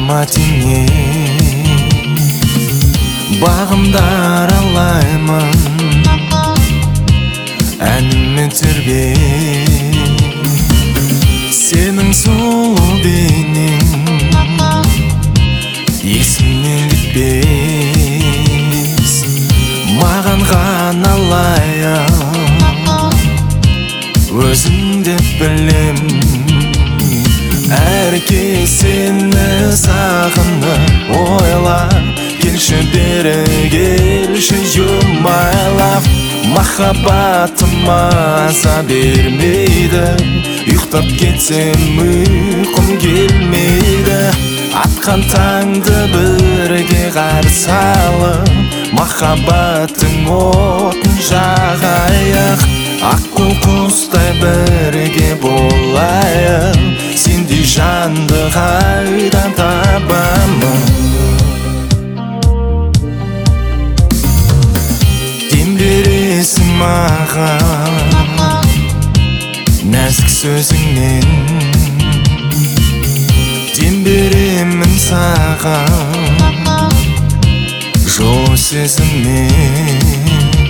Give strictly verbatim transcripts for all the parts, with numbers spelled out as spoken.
қаматыңе бағымдар алаймын әніме тербеп сенің сұлу бейнең есімнен кетпес маған ғана лайық өзің деп білем әр кез сені сағынып ойлап келші бері келші you my love махаббатым маза бермейді ұйықтап кетсем ұйқым келмейді атқан таңды бірге қарсы алып махаббаттың отын жағайық аққу құстай бірге болайық сендей жанды қайдан табамын дем бересің маған нәзік сөзіңмен дем беремін саған жол сезіммен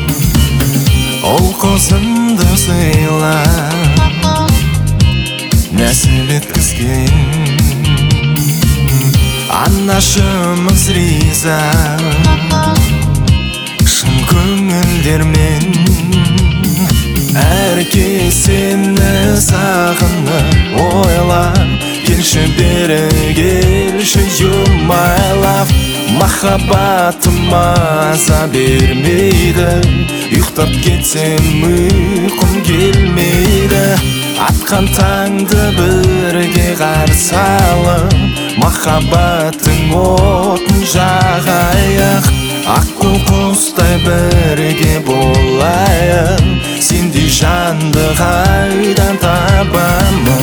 ол қозымды сыйла нәсіл еткізген анашымыз риза шын көңілдермен әр кез сені сағынып ойлап келші бері келші you my love махаббатым маза бермейді ұйықтап кетсем ұйқым келмейді атқан таңды бірге қарсы алып махаббаттың отын жағайық аққу құстай бірге болайық сендей жанды қайдан табамын